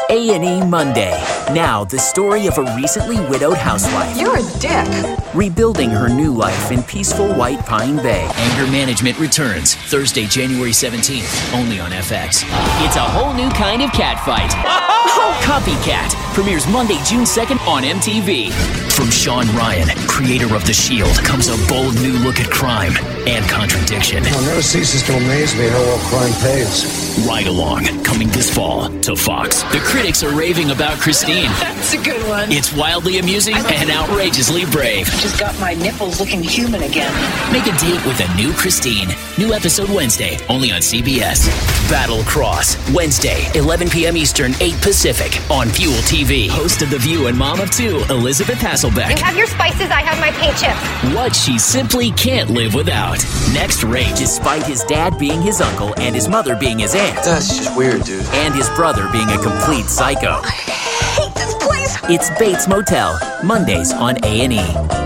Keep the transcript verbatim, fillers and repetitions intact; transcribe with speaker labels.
Speaker 1: A and E Monday. Now, the story of a recently widowed housewife.
Speaker 2: You're a dick.
Speaker 1: Rebuilding her new life in peaceful White Pine Bay.
Speaker 3: Anger Management returns Thursday, January seventeenth, only on F X. It's a whole new kind of catfight. Copycat premieres Monday, June second on M T V. From Sean Ryan, creator of The Shield, comes a bold new look at crime and contradiction.
Speaker 4: Well, it never ceases to amaze me how well crime pays.
Speaker 3: Ride Along, coming this fall to Fox. The critics are raving about Christine.
Speaker 2: That's a good one.
Speaker 3: It's wildly amusing and outrageously brave.
Speaker 2: Just got my nipples looking human again.
Speaker 3: Make a date with a new Christine. New episode Wednesday, only on C B S. Battle Cross, Wednesday, eleven p.m. Eastern, eight Pacific, on Fuel T V. Host of The View and mom of two, Elizabeth Hasselbeck.
Speaker 5: You have your spices, I have my paint chips.
Speaker 3: What she simply can't live without. Next Rage.
Speaker 1: Despite his dad being his uncle and his mother being his aunt.
Speaker 4: That's just weird, dude.
Speaker 1: And his brother being a complete psycho.
Speaker 2: I hate this place.
Speaker 1: It's Bates Motel, Mondays on A and E.